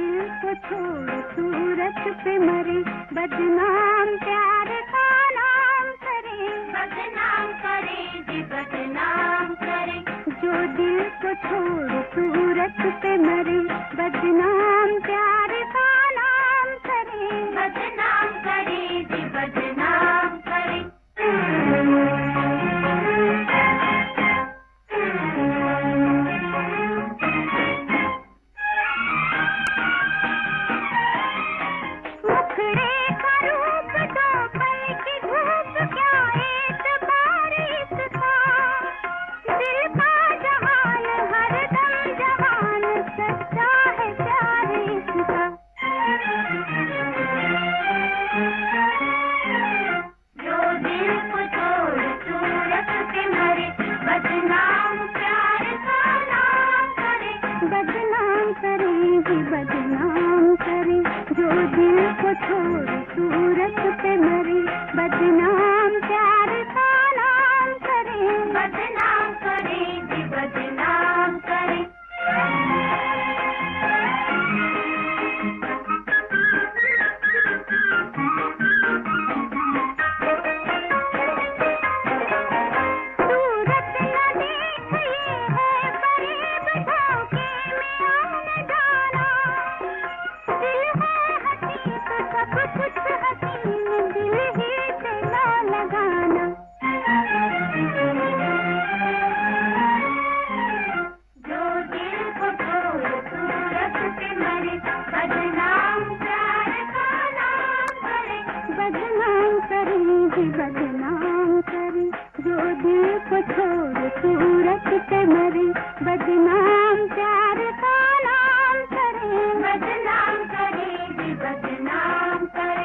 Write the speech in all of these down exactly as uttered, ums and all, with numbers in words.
दिल को छोड़ सूरत पे मरे, बदनाम प्यार का नाम करे, बदनाम करे जी बदनाम करे। जो दिल को छोड़ सूरत पे मरे, बदनाम प्यार का नाम करे, बदनाम करे जी बदनाम करे। बदनाम करे जी बदनाम करे। जो दिल को छोड़ सूरत पे मरे, बदनाम प्यार का नाम करे, बदनाम करे जी बदनाम करे। बदनाम करे जी बदनाम करे। जो दिल को छोड़ सूरत पे मरे, बदनाम प्यार का नाम करे, बदनाम करे जी बदनाम करे।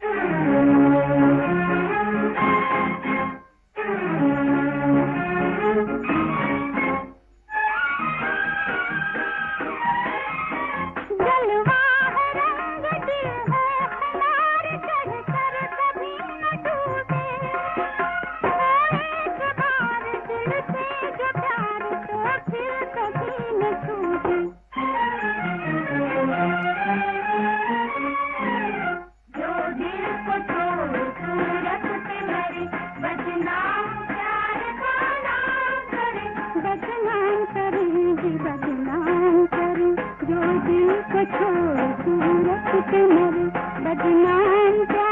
बदनाम करे जी बदनाम करे। जो दिल को छोड़ सूरत पे मरे, बदनाम